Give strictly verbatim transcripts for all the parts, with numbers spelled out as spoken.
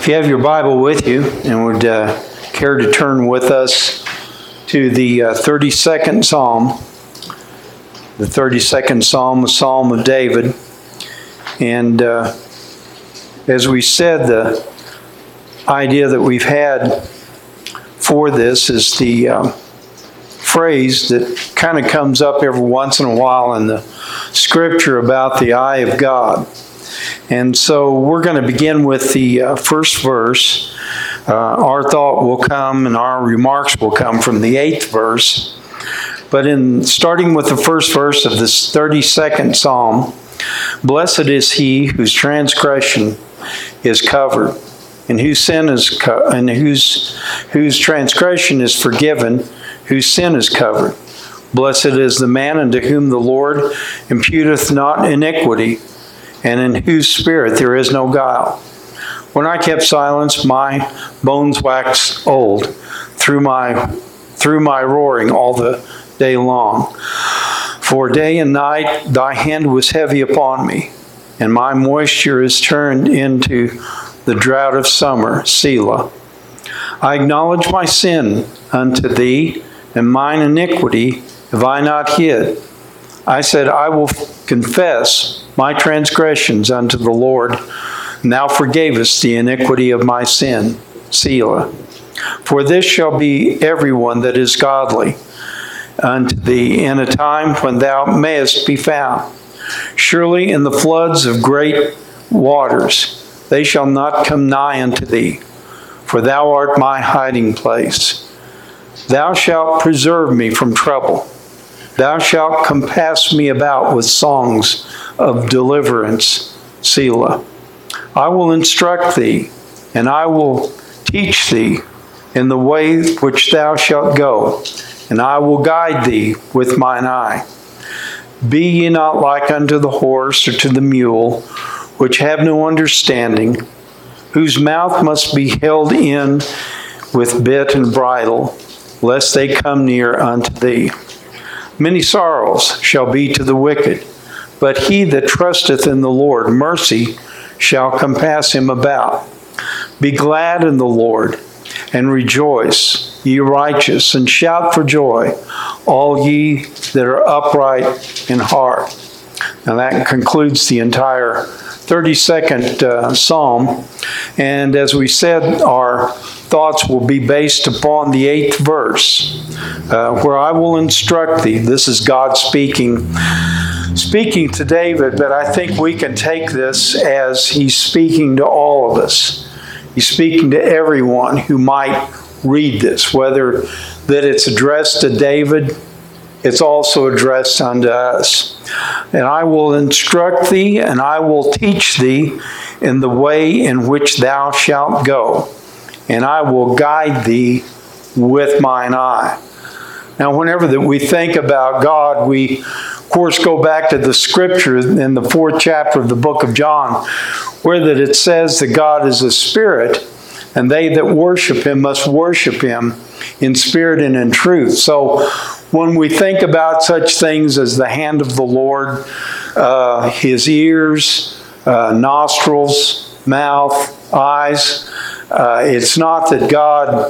If you have your Bible with you and would uh, care to turn with us to the uh, thirty-second Psalm, the thirty-second Psalm, the Psalm of David. And uh, as we said, the idea that we've had for this is the uh, phrase that kind of comes up every once in a while in the scripture about the eye of God. And so we're going to begin with the uh, first verse. Uh, our thought will come and our remarks will come from the eighth verse. But in starting with the first verse of this thirty-second Psalm, blessed is he whose transgression is covered, and whose sin is co- and whose whose transgression is forgiven, whose sin is covered. Blessed is the man unto whom the Lord imputeth not iniquity, and in whose spirit there is no guile. When I kept silence, my bones waxed old through my through my roaring all the day long. For day and night thy hand was heavy upon me, and my moisture is turned into the drought of summer, Selah. I acknowledge my sin unto thee, and mine iniquity have I not hid. I said, I will confess my transgressions unto the Lord, and thou forgavest the iniquity of my sin, Selah. For this shall be everyone that is godly unto thee in a time when thou mayest be found. Surely in the floods of great waters they shall not come nigh unto thee, for thou art my hiding place. Thou shalt preserve me from trouble. Thou shalt compass me about with songs of deliverance, Selah. I will instruct thee, and I will teach thee in the way which thou shalt go, and I will guide thee with mine eye. Be ye not like unto the horse or to the mule, which have no understanding, whose mouth must be held in with bit and bridle, lest they come near unto thee. Many sorrows shall be to the wicked, but he that trusteth in the Lord, mercy shall compass him about. Be glad in the Lord, and rejoice, ye righteous, and shout for joy, all ye that are upright in heart. Now that concludes the entire thirty-second uh, Psalm. And as we said, our thoughts will be based upon the eighth verse, uh, where I will instruct thee. This is God speaking, speaking to David, but I think we can take this as he's speaking to all of us. He's speaking to everyone who might read this, whether that it's addressed to David, it's also addressed unto us. And I will instruct thee, and I will teach thee in the way in which thou shalt go, and I will guide thee with mine eye. Now, whenever that we think about God, we, of course, go back to the scripture in the fourth chapter of the book of John, where that it says that God is a spirit, and they that worship him must worship him in spirit and in truth. So when we think about such things as the hand of the Lord, uh, his ears, uh, nostrils, mouth, eyes, uh, it's not that God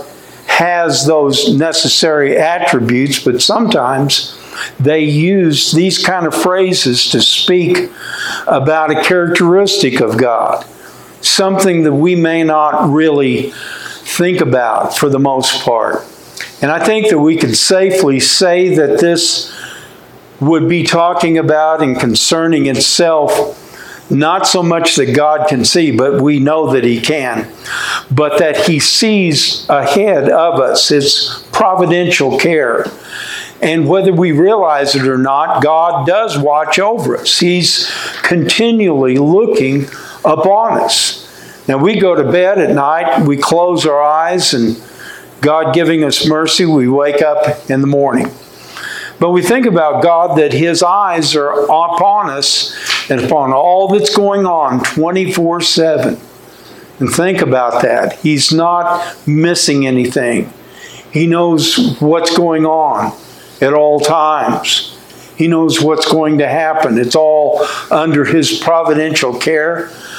has those necessary attributes, but sometimes they use these kind of phrases to speak about a characteristic of God, something that we may not really think about for the most part. And I think that we can safely say that this would be talking about and concerning itself not so much that God can see, but we know that he can, but that he sees ahead of us, his providential care. And whether we realize it or not, God does watch over us. He's continually looking upon us. Now we go to bed at night, we close our eyes, and God giving us mercy, we wake up in the morning. But we think about God, that his eyes are upon us and upon all that's going on twenty-four seven. And think about that. He's not missing anything. He knows what's going on at all times. He knows what's going to happen. It's all under his providential care.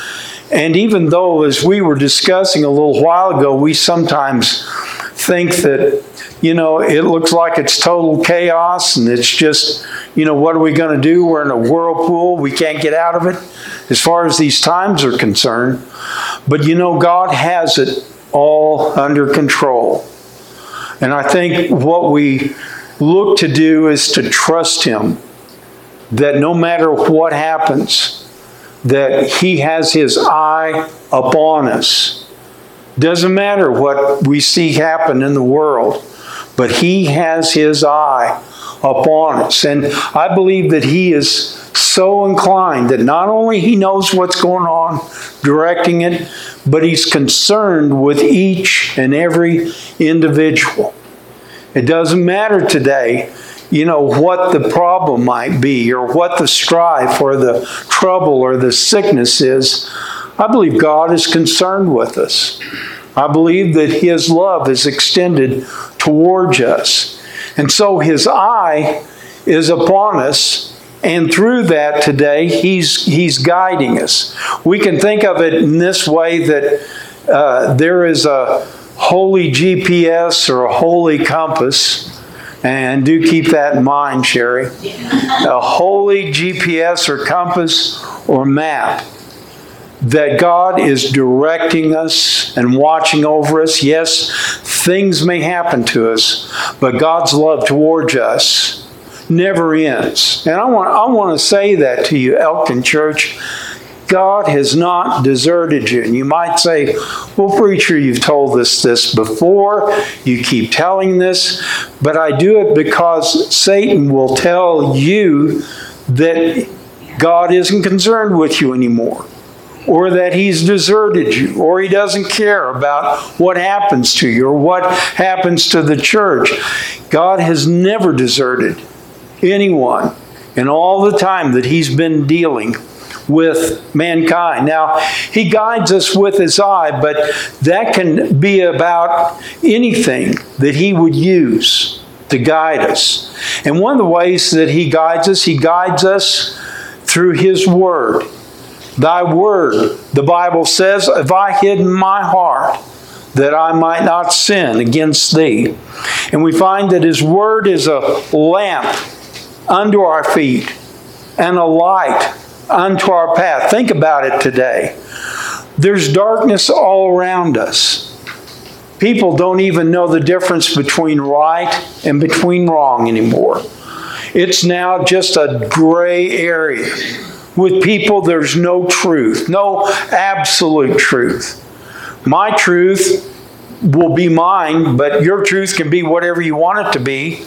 And even though, as we were discussing a little while ago, we sometimes think that, you know, it looks like it's total chaos and it's just, you know, what are we going to do? We're in a whirlpool. We can't get out of it as far as these times are concerned. But, you know, God has it all under control. And I think what we look to do is to trust Him, that no matter what happens, that He has His eye upon us. Doesn't matter what we see happen in the world, but He has His eye upon us. And I believe that He is so inclined that not only He knows what's going on, directing it, but He's concerned with each and every individual. It doesn't matter today, you know, what the problem might be or what the strife or the trouble or the sickness is. I believe God is concerned with us. I believe that His love is extended towards us. And so His eye is upon us. And through that today, He's, he's guiding us. We can think of it in this way, that uh, there is a holy G P S or a holy compass. And do keep that in mind, Sherry. A holy G P S or compass or map, that God is directing us and watching over us. Yes, things may happen to us, but God's love towards us never ends. And I want, I want to say that to you, Elkton Church. God has not deserted you. And you might say, well, preacher, you've told us this before. You keep telling this. But I do it because Satan will tell you that God isn't concerned with you anymore, or that He's deserted you, or He doesn't care about what happens to you or what happens to the church. God has never deserted anyone in all the time that He's been dealing with mankind. Now, He guides us with His eye, but that can be about anything that He would use to guide us. And one of the ways that He guides us, He guides us through His Word. Thy Word, the Bible says, have I hidden my heart that I might not sin against Thee. And we find that His Word is a lamp unto our feet and a light unto our path. Think about it today. There's darkness all around us. People don't even know the difference between right and between wrong anymore. It's now just a gray area. With people, there's no truth, no absolute truth. My truth will be mine, but your truth can be whatever you want it to be.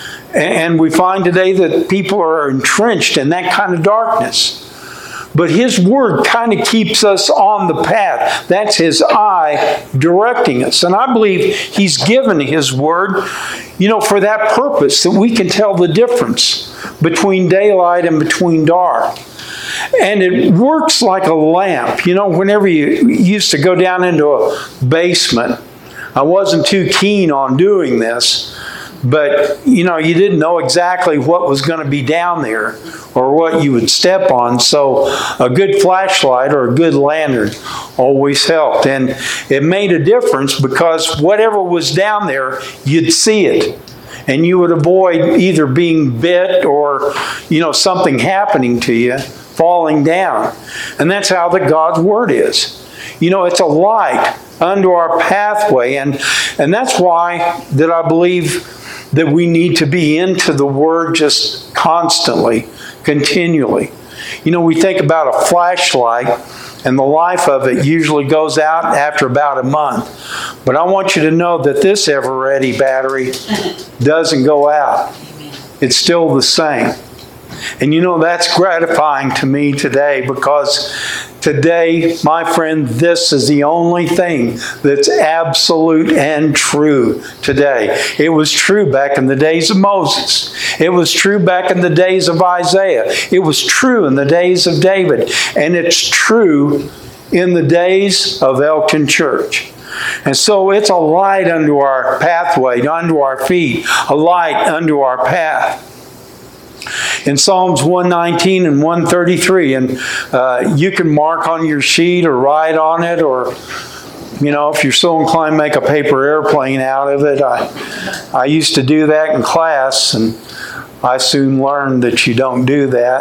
And we find today that people are entrenched in that kind of darkness. But His Word kind of keeps us on the path. That's His eye directing us. And I believe He's given His Word, you know, for that purpose, that we can tell the difference between daylight and between dark. And it works like a lamp. You know, whenever you used to go down into a basement, I wasn't too keen on doing this. But, you know, you didn't know exactly what was going to be down there or what you would step on. So a good flashlight or a good lantern always helped. And it made a difference because whatever was down there, you'd see it. And you would avoid either being bit or, you know, something happening to you, falling down. And that's how the God's Word is. You know, it's a light unto our pathway. And, and that's why that I believe that we need to be into the Word just constantly, continually. You know, we think about a flashlight, and the life of it usually goes out after about a month. But I want you to know that this ever-ready battery doesn't go out. It's still the same. And you know, that's gratifying to me today, because today, my friend, this is the only thing that's absolute and true today. It was true back in the days of Moses. It was true back in the days of Isaiah. It was true in the days of David. And it's true in the days of Elkton Church. And so it's a light unto our pathway, unto our feet, a light unto our path. in Psalms one nineteen and one thirty-three. And uh, you can mark on your sheet or write on it, or, you know, if you're so inclined, make a paper airplane out of it. I, I used to do that in class, and I soon learned that you don't do that.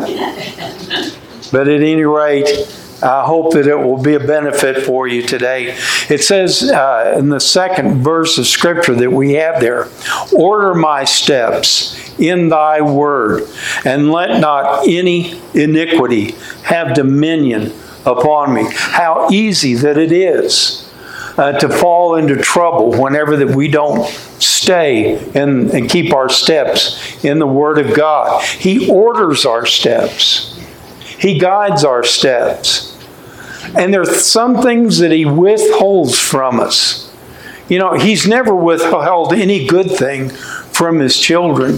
But at any rate, I hope that it will be a benefit for you today. It says uh, in the second verse of Scripture that we have there, order my steps in thy word, and let not any iniquity have dominion upon me. How easy that it is uh, to fall into trouble whenever that we don't stay and, and keep our steps in the Word of God. He orders our steps. He guides our steps. And there are some things that He withholds from us. You know, He's never withheld any good thing from His children.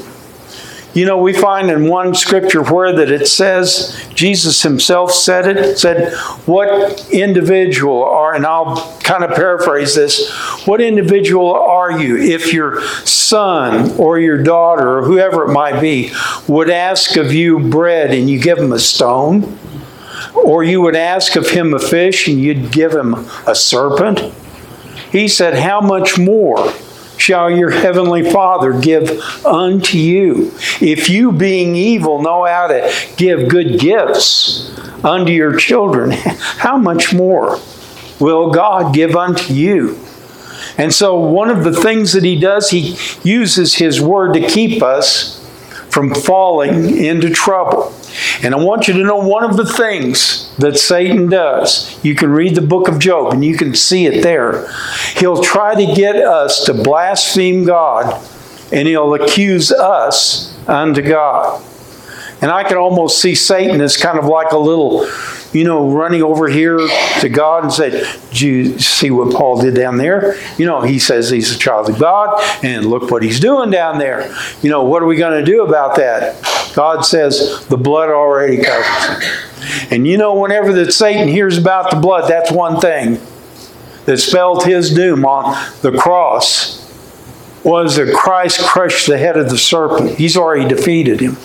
You know, we find in one scripture where that it says, Jesus Himself said it, said, what individual are, and I'll kind of paraphrase this, what individual are you if your son or your daughter or whoever it might be would ask of you bread and you give him a stone? Or you would ask of him a fish and you'd give him a serpent? He said, how much more shall your heavenly Father give unto you, if you, being evil, know how to give good gifts unto your children? How much more will God give unto you? And so one of the things that He does, He uses His Word to keep us from falling into trouble. And I want you to know one of the things that Satan does. You can read the book of Job and you can see it there. He'll try to get us to blaspheme God, and he'll accuse us unto God. And I can almost see Satan as kind of like a little, you know, running over here to God and say, "Did you see what Paul did down there? You know, he says he's a child of God, and look what he's doing down there. You know, what are we going to do about that?" God says, the blood already covers it. And you know, whenever that Satan hears about the blood, that's one thing that spelled his doom on the cross, was that Christ crushed the head of the serpent. He's already defeated him.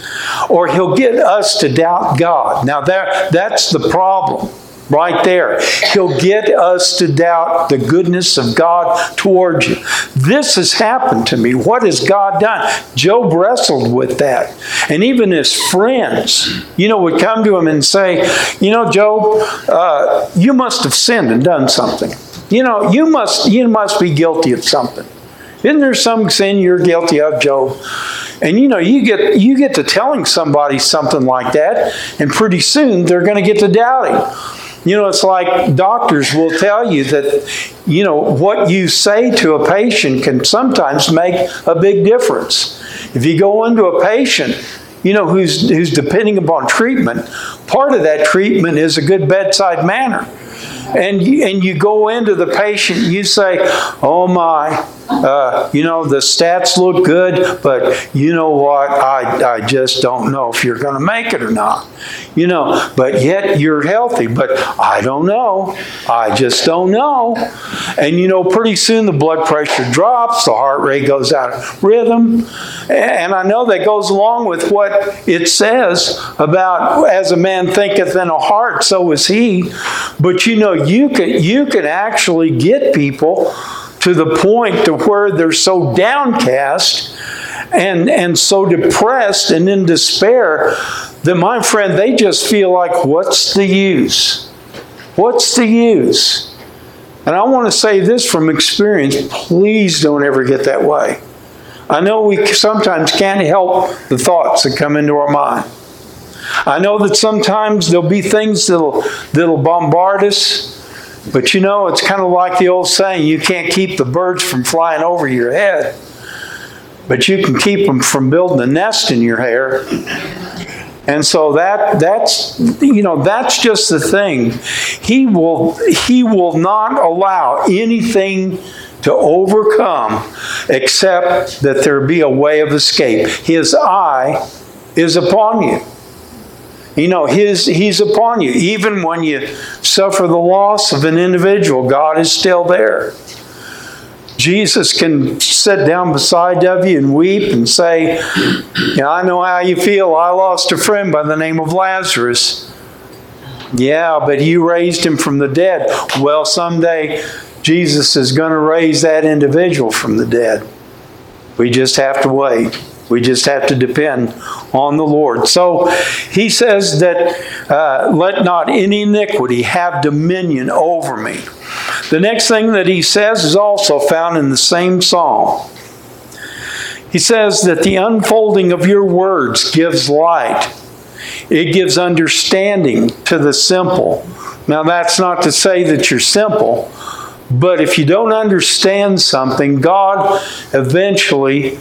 Or he'll get us to doubt God. Now that, that's the problem right there. He'll get us to doubt the goodness of God towards you. This has happened to me. What has God done? Job wrestled with that. And even his friends, you know, would come to him and say, you know, Job, uh, you must have sinned and done something. You know, you must, you must be guilty of something. Isn't there some sin you're guilty of, Job? And you know, you get you get to telling somebody something like that, and pretty soon they're going to get to doubting. You know, it's like doctors will tell you that, you know, what you say to a patient can sometimes make a big difference. If you go into a patient, you know, who's who's depending upon treatment, part of that treatment is a good bedside manner. And you, and you go into the patient, you say, oh my, uh, you know, the stats look good, but you know what, I, I just don't know if you're going to make it or not. You know, but yet you're healthy, but I don't know. I just don't know. And you know, pretty soon the blood pressure drops, the heart rate goes out of rhythm. And I know that goes along with what it says about, as a man thinketh in a heart, so is he. But you know, you can, you can actually get people to the point to where they're so downcast and, and so depressed and in despair that, my friend, they just feel like, what's the use? What's the use? And I want to say this from experience, please don't ever get that way. I know we sometimes can't help the thoughts that come into our mind. I know that sometimes there'll be things that'll, that'll bombard us. But you know, it's kind of like the old saying, you can't keep the birds from flying over your head, but you can keep them from building a nest in your hair. And so that that's you know, that's just the thing. He will he will not allow anything to overcome except that there be a way of escape. His eye is upon you. You know, his, He's upon you. Even when you suffer the loss of an individual, God is still there. Jesus can sit down beside of you and weep and say, "Yeah, I know how you feel. I lost a friend by the name of Lazarus." "Yeah, but you raised him from the dead." Well, someday Jesus is going to raise that individual from the dead. We just have to wait. We just have to depend on the Lord. So he says that, uh, let not any iniquity have dominion over me. The next thing that he says is also found in the same psalm. He says that the unfolding of your words gives light. It gives understanding to the simple. Now, that's not to say that you're simple, but if you don't understand something, God eventually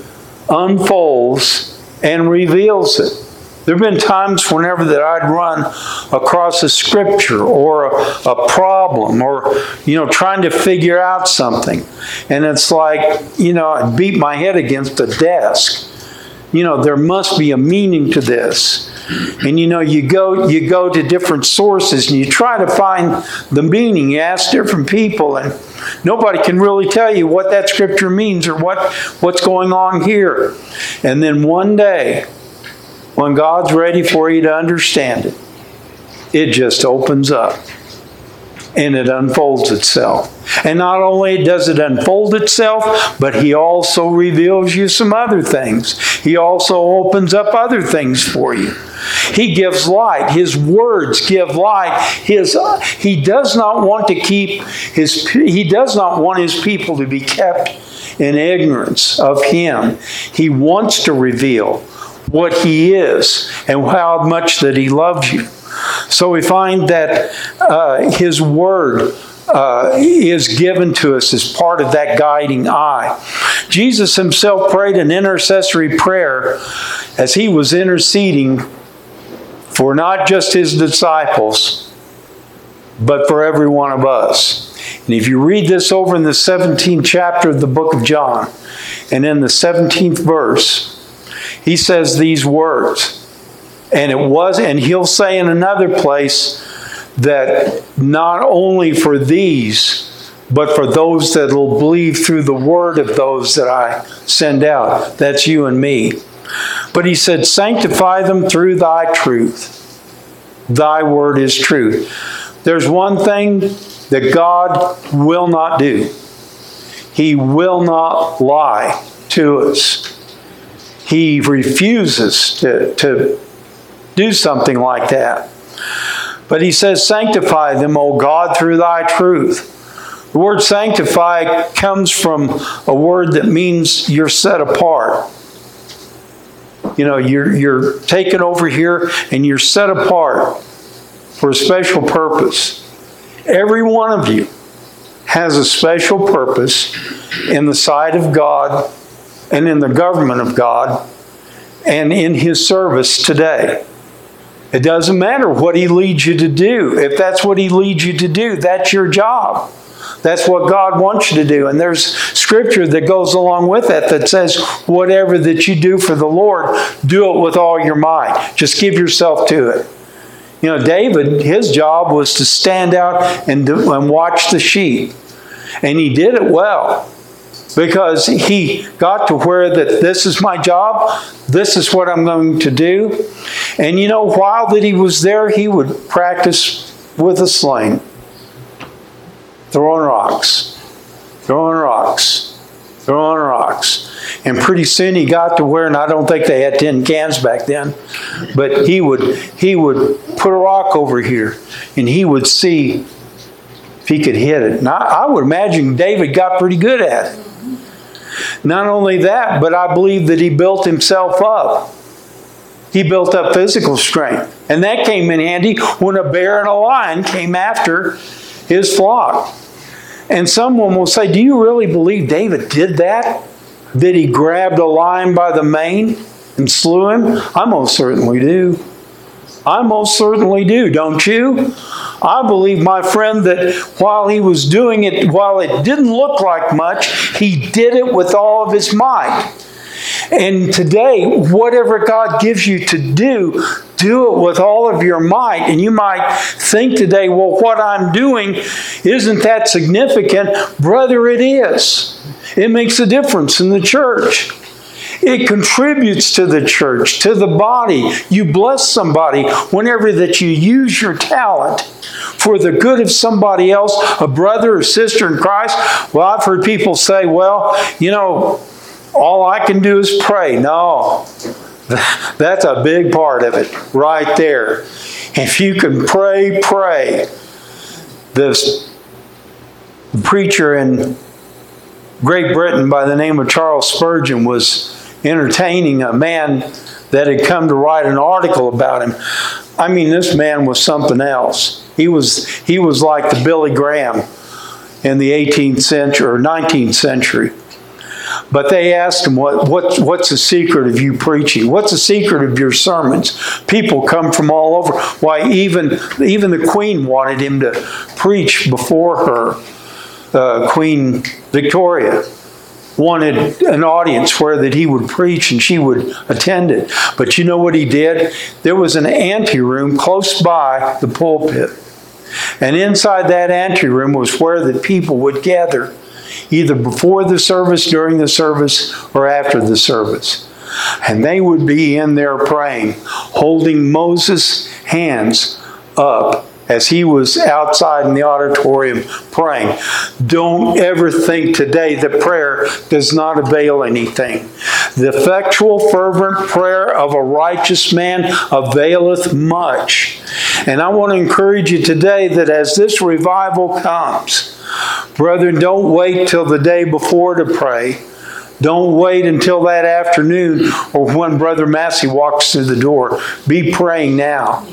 unfolds and reveals it. There have been times whenever that I'd run across a scripture or a, a problem or, you know, trying to figure out something. And it's like, you know, I'd beat my head against a desk. You know, there must be a meaning to this. And, you know, you go you go to different sources and you try to find the meaning. You ask different people and nobody can really tell you what that scripture means or what, what's going on here. And then one day, when God's ready for you to understand it, it just opens up and it unfolds itself. And not only does it unfold itself, but he also reveals you some other things. He also opens up other things for you. He gives light. His words give light. His, he does not want to keep his, he does not want his people to be kept in ignorance of him. He wants to reveal what he is and how much that he loves you. So we find that uh, his word uh, is given to us as part of that guiding eye. Jesus himself prayed an intercessory prayer as he was interceding for not just his disciples, but for every one of us. And if you read this over in the seventeenth chapter of the book of John, and in the seventeenth verse, he says these words, and it was, and he'll say in another place that not only for these, but for those that will believe through the word of those that I send out. That's you and me. But he said, sanctify them through thy truth. Thy word is truth. There's one thing that God will not do. He will not lie to us. He refuses to, to do something like that. But he says, sanctify them, O God, through thy truth. The word sanctify comes from a word that means you're set apart. You know, you're, you're taken over here and you're set apart for a special purpose. Every one of you has a special purpose in the sight of God and in the government of God and in his service today. It doesn't matter what he leads you to do. If that's what he leads you to do, that's your job. That's what God wants you to do. And there's scripture that goes along with that that says, whatever that you do for the Lord, do it with all your might. Just give yourself to it. You know, David, his job was to stand out and, do, and watch the sheep. And he did it well. Because he got to where that this is my job, this is what I'm going to do. And you know, while that he was there, he would practice with a sling. Throwing rocks, throwing rocks, throwing rocks. And pretty soon he got to where, and I don't think they had tin cans back then, but he would, he would put a rock over here and he would see if he could hit it. And I, I would imagine David got pretty good at it. Not only that, but I believe that he built himself up. He built up physical strength. And that came in handy when a bear and a lion came after his flock. And someone will say, do you really believe David did that? That he grabbed a lion by the mane and slew him? I most certainly do. I most certainly do, don't you? I believe, my friend, that while he was doing it, while it didn't look like much, he did it with all of his might. And today, whatever God gives you to do, do it with all of your might. And you might think today, well, what I'm doing, isn't that significant? Brother, it is. It makes a difference in the church. It contributes to the church, to the body. You bless somebody whenever that you use your talent for the good of somebody else, a brother or sister in Christ. Well, I've heard people say, well, you know, all I can do is pray. No, that's a big part of it right there. If you can pray, pray. This preacher in Great Britain by the name of Charles Spurgeon was entertaining a man that had come to write an article about him. I mean, this man was something else. He was, he was like the Billy Graham in the eighteenth century or nineteenth century. But they asked him, what, what, what's the secret of you preaching? What's the secret of your sermons? People come from all over. Why, even, even the Queen wanted him to preach before her. Uh, Queen Victoria wanted an audience where that he would preach and she would attend it. But you know what he did? There was an anteroom close by the pulpit. And inside that anteroom was where the people would gather, either before the service, during the service, or after the service. And they would be in there praying, holding Moses' hands up as he was outside in the auditorium praying. Don't ever think today that prayer does not avail anything. The effectual, fervent prayer of a righteous man availeth much. And I want to encourage you today that as this revival comes, brethren, don't wait till the day before to pray. Don't wait until that afternoon or when Brother Massey walks through the door. Be praying now.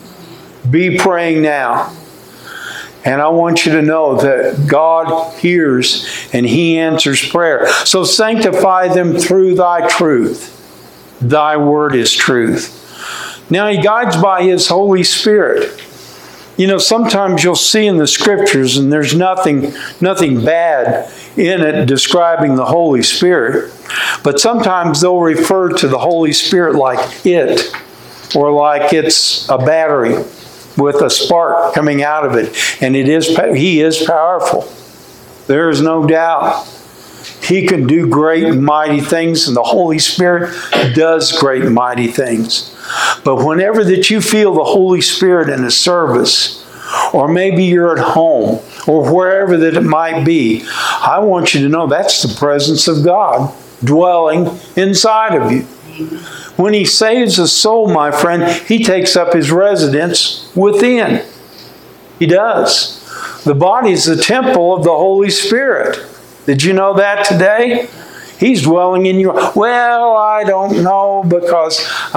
Be praying now. And I want you to know that God hears and He answers prayer. So sanctify them through Thy truth. Thy word is truth. Now He guides by His Holy Spirit. You know, sometimes you'll see in the Scriptures, and there's nothing, nothing bad in it describing the Holy Spirit. But sometimes they'll refer to the Holy Spirit like it, or like it's a battery with a spark coming out of it. And it is, He is powerful. There is no doubt. He can do great and mighty things, and the Holy Spirit does great and mighty things. But whenever that you feel the Holy Spirit in a service, or maybe you're at home, or wherever that it might be, I want you to know that's the presence of God dwelling inside of you. When He saves a soul, my friend, He takes up His residence within. He does. The body is the temple of the Holy Spirit. Did you know that today? He's dwelling in you. Well, I don't know because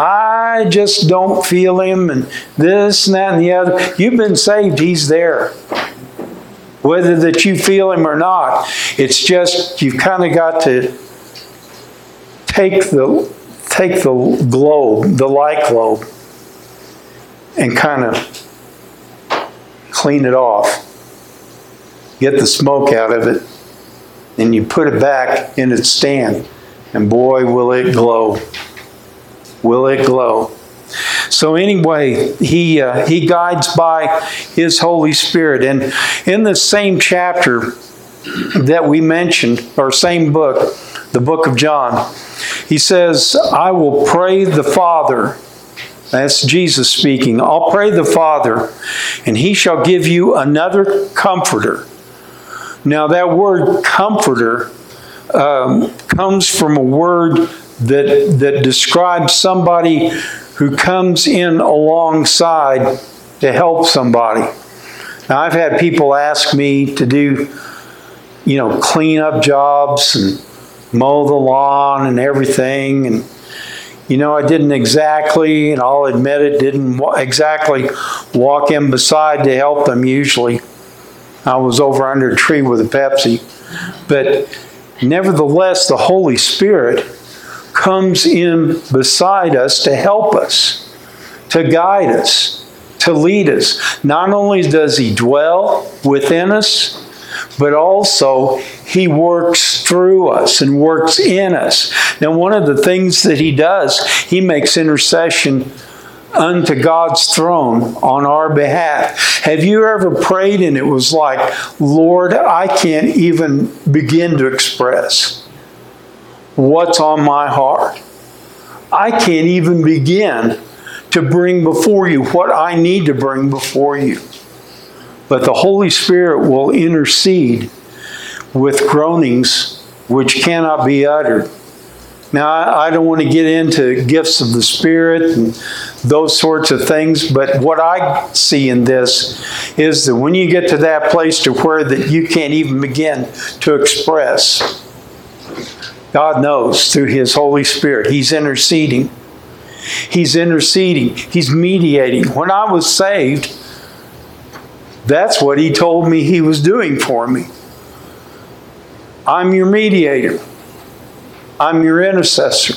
I just don't feel Him and this and that and the other. You've been saved. He's there. Whether that you feel Him or not, it's just you've kind of got to take the take the globe, the light globe, and kind of clean it off. Get the smoke out of it. And you put it back in its stand. And boy, will it glow. Will it glow. So anyway, he, uh, he guides by His Holy Spirit. And in the same chapter that we mentioned, or same book, the book of John, He says, I will pray the Father. That's Jesus speaking. I'll pray the Father, and He shall give you another comforter. Now that word comforter um, comes from a word that, that describes somebody who comes in alongside to help somebody. Now I've had people ask me to do, you know, clean up jobs and mow the lawn and everything. And, you know, I didn't exactly, and I'll admit it, didn't exactly walk in beside to help them usually. I was over under a tree with a Pepsi. But nevertheless, the Holy Spirit comes in beside us to help us, to guide us, to lead us. Not only does He dwell within us, but also He works through us and works in us. Now, one of the things that He does, He makes intercession unto God's throne on our behalf. Have you ever prayed and it was like, Lord, I can't even begin to express what's on my heart. I can't even begin to bring before you what I need to bring before you. But the Holy Spirit will intercede with groanings which cannot be uttered. Now, I don't want to get into gifts of the Spirit and those sorts of things, but what I see in this is that when you get to that place to where that you can't even begin to express, God knows through His Holy Spirit. He's interceding. He's interceding. He's mediating. When I was saved, that's what He told me He was doing for me. I'm your mediator. I'm your intercessor.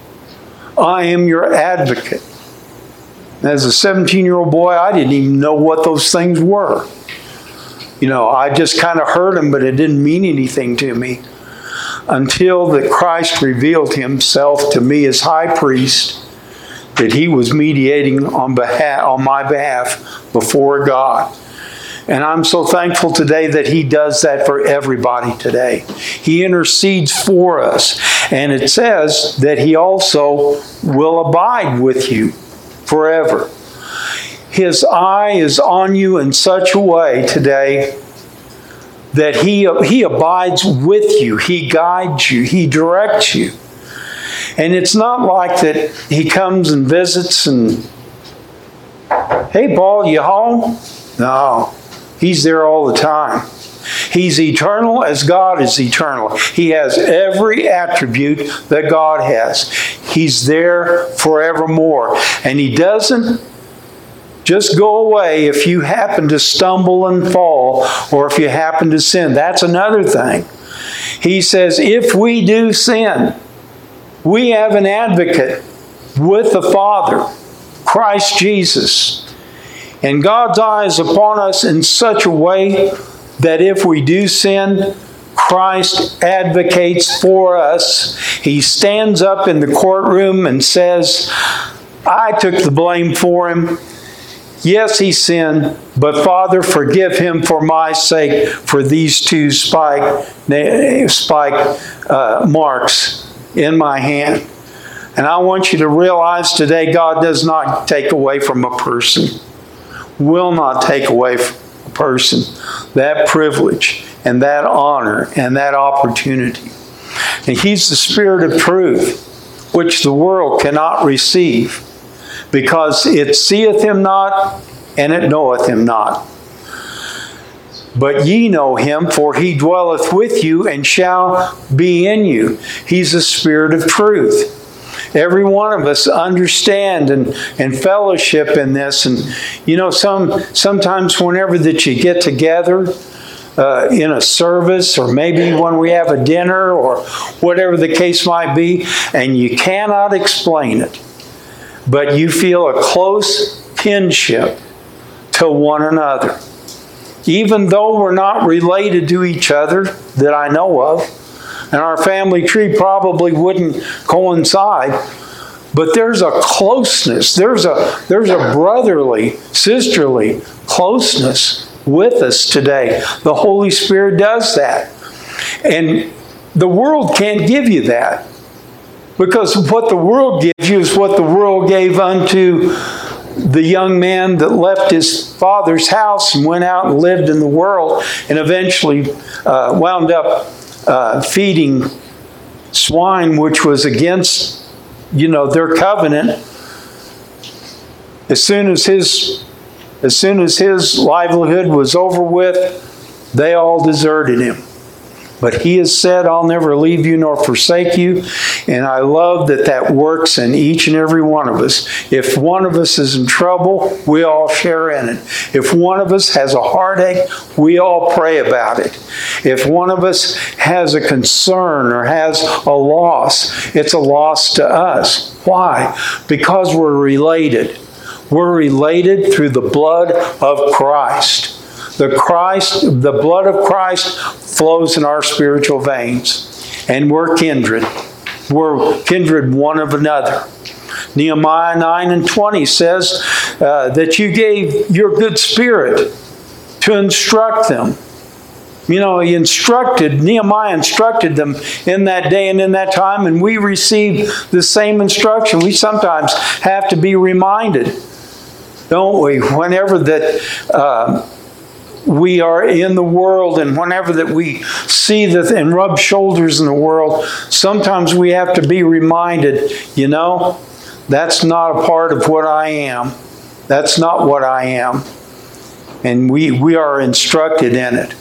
I am your advocate. As a seventeen-year-old boy, I didn't even know what those things were. You know, I just kind of heard them, but it didn't mean anything to me until that Christ revealed Himself to me as high priest, that He was mediating on behalf, on my behalf before God. And I'm so thankful today that He does that for everybody today. He intercedes for us. And it says that He also will abide with you forever. His eye is on you in such a way today that He, he abides with you. He guides you. He directs you. And it's not like that He comes and visits and, hey, Paul, you home? No. He's there all the time. He's eternal as God is eternal. He has every attribute that God has. He's there forevermore. And He doesn't just go away if you happen to stumble and fall or if you happen to sin. That's another thing. He says, if we do sin, we have an advocate with the Father, Christ Jesus. And God's eye is upon us in such a way that if we do sin, Christ advocates for us. He stands up in the courtroom and says, I took the blame for him. Yes, he sinned, but Father, forgive him for my sake for these two spike, spike uh, marks in my hand. And I want you to realize today God does not take away from a person. Will not take away from a person that privilege and that honor and that opportunity. And He's the Spirit of truth, which the world cannot receive, because it seeth Him not, and it knoweth Him not. But ye know Him, for He dwelleth with you and shall be in you. He's the Spirit of truth. Every one of us understand and, and fellowship in this. And, you know, some sometimes whenever that you get together uh, in a service, or maybe when we have a dinner or whatever the case might be, and you cannot explain it, but you feel a close kinship to one another. Even though we're not related to each other that I know of, and our family tree probably wouldn't coincide, but there's a closeness, there's a, there's a brotherly, sisterly closeness with us today. The Holy Spirit does that. And the world can't give you that, because what the world gives you is what the world gave unto the young man that left his father's house and went out and lived in the world and eventually uh, wound up Uh, feeding swine, which was against, you know, their covenant. As soon as his, as soon as his livelihood was over with, they all deserted him. But He has said, I'll never leave you nor forsake you. And I love that that works in each and every one of us. If one of us is in trouble, we all share in it. If one of us has a heartache, we all pray about it. If one of us has a concern or has a loss, it's a loss to us. Why? Because we're related. We're related through the blood of Christ. The Christ, the blood of Christ flows in our spiritual veins. And we're kindred. We're kindred one of another. Nehemiah nine and twenty says uh, that you gave your good spirit to instruct them. You know, he instructed, Nehemiah instructed them in that day and in that time, and we receive the same instruction. We sometimes have to be reminded, don't we? Whenever that uh, we are in the world and whenever that we see that and rub shoulders in the world, sometimes we have to be reminded, you know, that's not a part of what I am. That's not what I am. And we, we are instructed in it.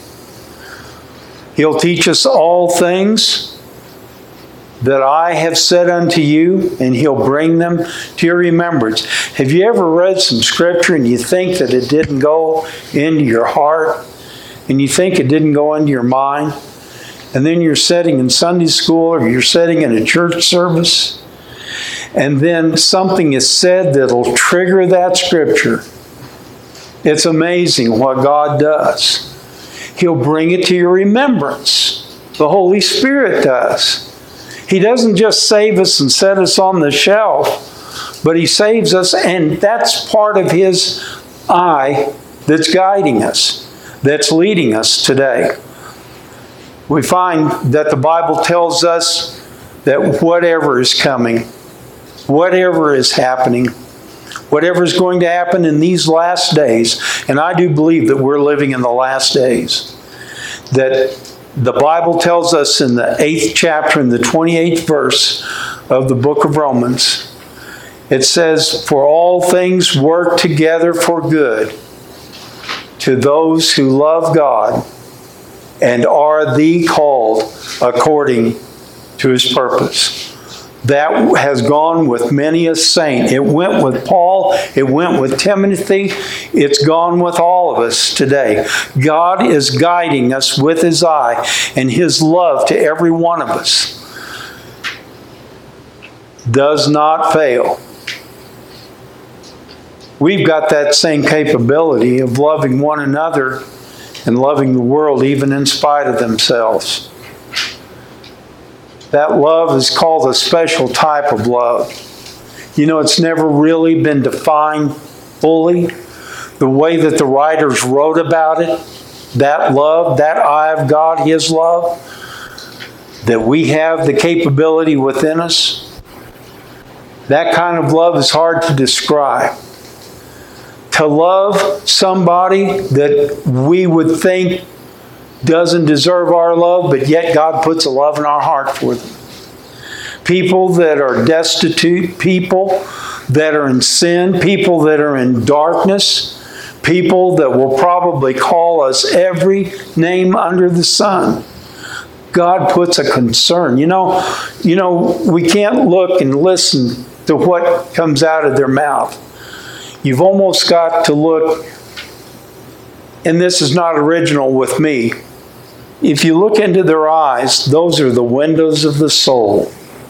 He'll teach us all things that I have said unto you, and He'll bring them to your remembrance. Have you ever read some scripture and you think that it didn't go into your heart, and you think it didn't go into your mind, and then you're sitting in Sunday school or you're sitting in a church service, and then something is said that'll trigger that scripture? It's amazing what God does. He'll bring it to your remembrance. The Holy Spirit does. He doesn't just save us and set us on the shelf, but He saves us, and that's part of His eye that's guiding us, that's leading us today. We find that the Bible tells us that whatever is coming, whatever is happening, whatever is going to happen in these last days, and I do believe that we're living in the last days, that the Bible tells us in the eighth chapter, in the twenty-eighth verse of the book of Romans, it says, "For all things work together for good to those who love God and are the called according to His purpose." That has gone with many a saint. It went with Paul. It went with Timothy. It's gone with all of us today. God is guiding us with His eye and His love to every one of us does not fail. We've got that same capability of loving one another and loving the world even in spite of themselves. That love is called a special type of love. You know, it's never really been defined fully. The way that the writers wrote about it, that love, that eye of God, His love, that we have the capability within us, that kind of love is hard to describe. To love somebody that we would think doesn't deserve our love, but yet God puts a love in our heart for them. People that are destitute, people that are in sin, people that are in darkness, people that will probably call us every name under the sun. God puts a concern. You know, you know, we can't look and listen to what comes out of their mouth. You've almost got to look, and this is not original with me. If you look into their eyes, those are the windows of the soul.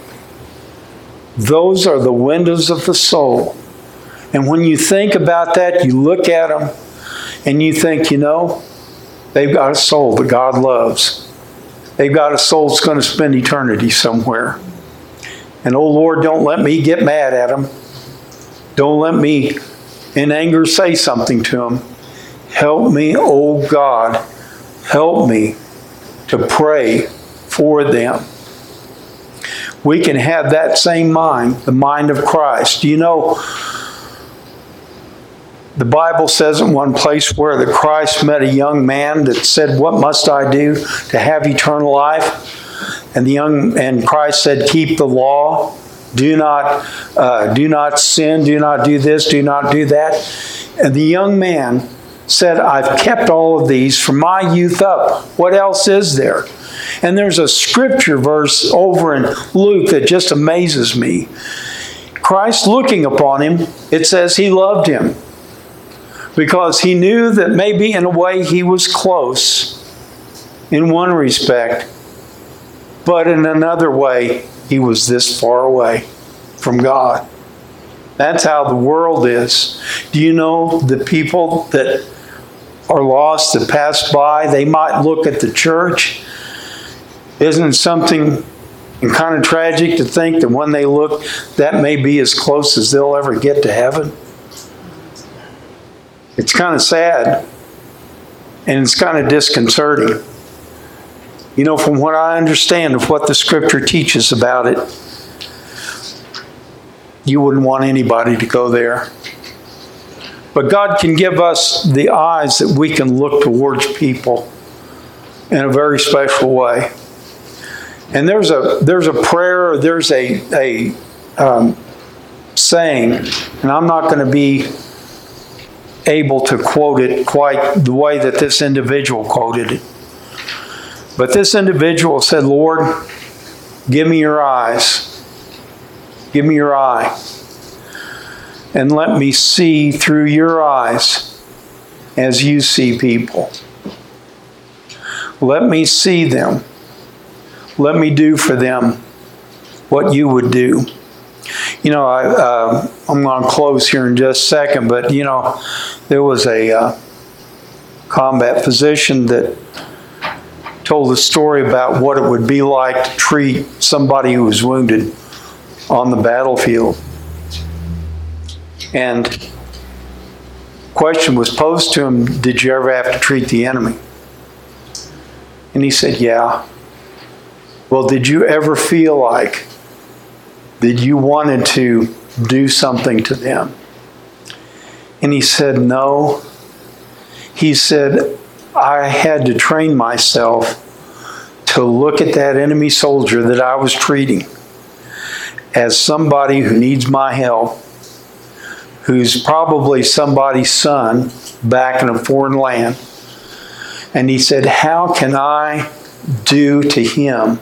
Those are the windows of the soul. And when you think about that, you look at them and you think, you know, they've got a soul that God loves. They've got a soul that's going to spend eternity somewhere. And oh Lord, don't let me get mad at them. Don't let me in anger say something to them. Help me, oh God, help me to pray for them. We can have that same mind, the mind of Christ. You know, the Bible says in one place where the Christ met a young man that said, "What must I do to have eternal life?" And the young and Christ said, "Keep the law. Do not, uh, do not sin. Do not do this. Do not do that." And the young man said, "I've kept all of these from my youth up. What else is there?" And there's a scripture verse over in Luke that just amazes me. Christ looking upon him, it says He loved him because He knew that maybe in a way he was close in one respect, but in another way he was this far away from God. That's how the world is. Do you know the people that are lost that pass by. They might look at the church. Isn't it something and kind of tragic to think that when they look, that may be as close as they'll ever get to heaven? It's kind of sad, and it's kind of disconcerting. You know, from what I understand of what the Scripture teaches about it, you wouldn't want anybody to go there. But God can give us the eyes that we can look towards people in a very special way. And there's a there's a prayer, there's a, a um, saying, and I'm not going to be able to quote it quite the way that this individual quoted it. But this individual said, Lord, give me your eyes. Give me your eye. And let me see through your eyes as you see people. Let me see them. Let me do for them what you would do. You know, I, uh, I'm going to close here in just a second, but, you know, there was a uh, combat physician that told a story about what it would be like to treat somebody who was wounded on the battlefield. And the question was posed to him, did you ever have to treat the enemy? And he said, yeah. Well, did you ever feel like that you wanted to do something to them? And he said, no. He said, I had to train myself to look at that enemy soldier that I was treating as somebody who needs my help, who's probably somebody's son back in a foreign land. And he said, how can I do to him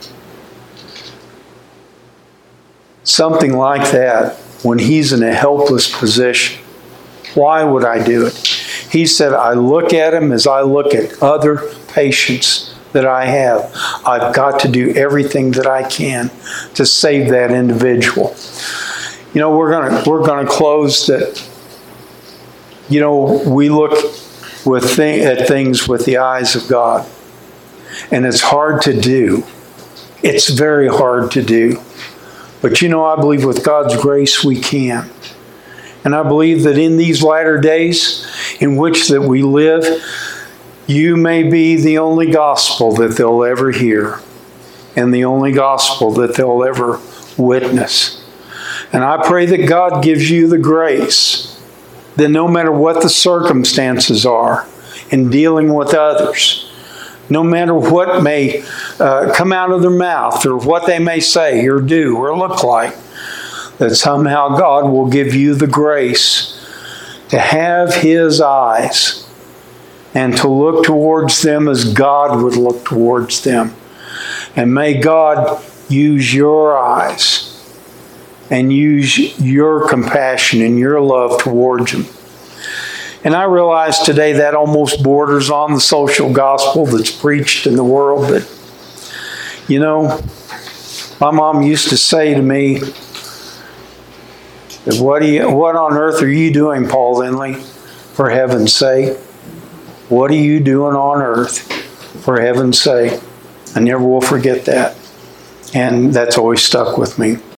something like that when he's in a helpless position? Why would I do it? He said, I look at him as I look at other patients that I have. I've got to do everything that I can to save that individual. You know, we're gonna we're gonna close that. You know, we look with th- at things with the eyes of God, and it's hard to do. It's very hard to do. But you know, I believe with God's grace we can. And I believe that in these latter days in which that we live, you may be the only gospel that they'll ever hear and the only gospel that they'll ever witness. And I pray that God gives you the grace that no matter what the circumstances are in dealing with others, no matter what may uh, come out of their mouth or what they may say or do or look like, that somehow God will give you the grace to have His eyes and to look towards them as God would look towards them. And may God use your eyes and use your compassion and your love towards them. And I realize today that almost borders on the social gospel that's preached in the world. But, you know, my mom used to say to me, what, do you, what on earth are you doing, Paul Lindley, for heaven's sake? What are you doing on earth, for heaven's sake? I never will forget that. And that's always stuck with me.